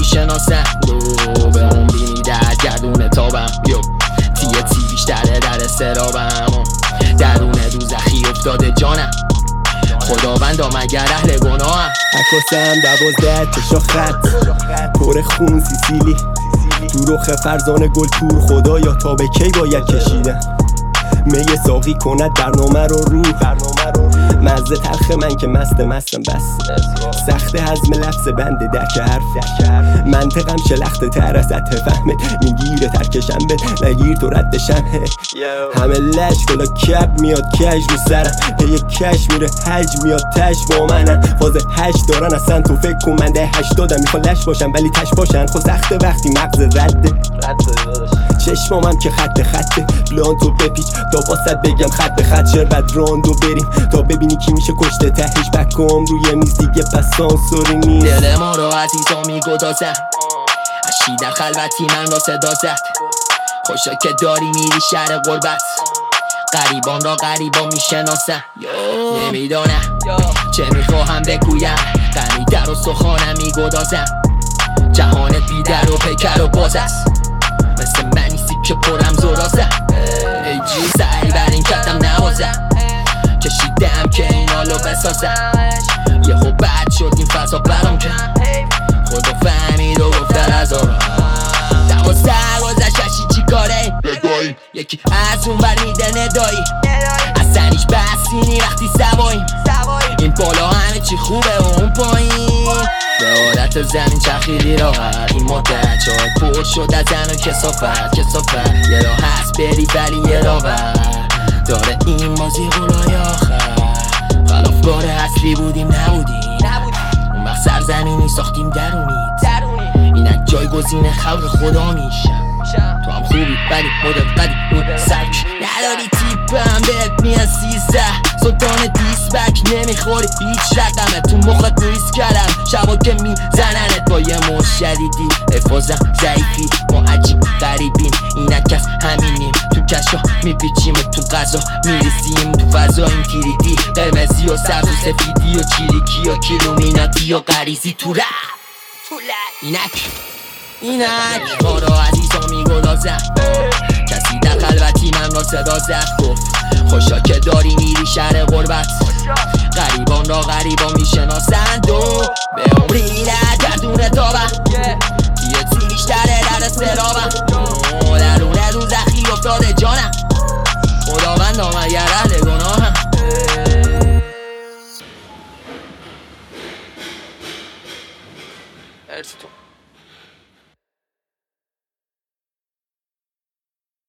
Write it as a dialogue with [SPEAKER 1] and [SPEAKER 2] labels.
[SPEAKER 1] میشناسند و به اون بینی درگردونه تابم تی بیشتره در استرابم درون دوزخی افتاده جانم خداوندا مگر اهل گناهم
[SPEAKER 2] عکاسم 12 چشا خط پر خون سیسیلی تو رخ فرزان گل تور خدایا تا به کی باید کشیدن می ساقی کند برنامه رو مزه تلخ من که مستم بس سخت هضم لفظ بنده درک حرف منطقم شلخته تر از سطح فهمت میگیره ترکشم به نگیر تو ردشم همه لش کلا کپ میاد کش رو سرم یه کش میره حج میاد تش با منم فاز 8 دارن اصلا تو فکر کن من ده 80 میخوا لش باشم ولی تش باشن خود سخته وقتی مغز رده چشمامم که خط بلان تو بپیچ تا واسط بگم خط به خط شربت راندو بریم تا ببینی کی میشه کشته تهش بکام روی میز دیگه پس سانسوری نیست
[SPEAKER 1] دل ما رو عزیزا میگدازم اشی در خلوتی من را صدا زد خوشا که داری میری شهر غربت غریبان را غریبا میشناسم نمیدانم چه میخواهم بگویم غمی در و سخانم میگدازم جهانت بیدر و پیکر و باز است مثل منیسی که پرم زرازم ای جی سعی بر این کتم نوازم کشیدم که این حالو بسازم یه خوب بد شد این فضا برام کرد خدا فهمید و گفت در هزارم 12 گذشت چی کاره یکی از اون بر میده ندایی اصلا هیچ بحثی نی وقتی سواییم این بالا همه چی خوبه و اون پایین به حالت زمین چرخیدی راحت این مدت جای پر شد از زن و کسافت یه راه هست بری ولی یه راه داره این بازی غلای آخر خلافکار اصلی بودیم نبودیم اون وقت سرزمینی ساختیم درونیت اینک جایگزین خلق خدا میشم تو هم خوبی ولی مدت قدیم سرک نداری تیپم بهت میان 13 سلطان دیسبک نمیخوری هیچ رقمه تو مخت نویس کردم شبا که میزننت با یه مش شدیدی افازم ضعیفی ما عجیب غریبیم اینک از همینیم تو کشا میپیچیم تو غذا میریسیم تو فضاییم کلیدی قرمزی و سبز و سفیدی و چیریکی و کیلومیناتی و غریزی تو رفت اینک ما را عزیزا میگدازم کسی در خلوتی من را صدا زد گفت خوشا که داری میری شهر غربت غریبان را غریبا میشناسند و به عمری درگردونه تابم یه تی بیشتره در استرابم درونه دوزخی افتاده جانم خداوندا مگر اهل گناهم
[SPEAKER 3] مرسی تو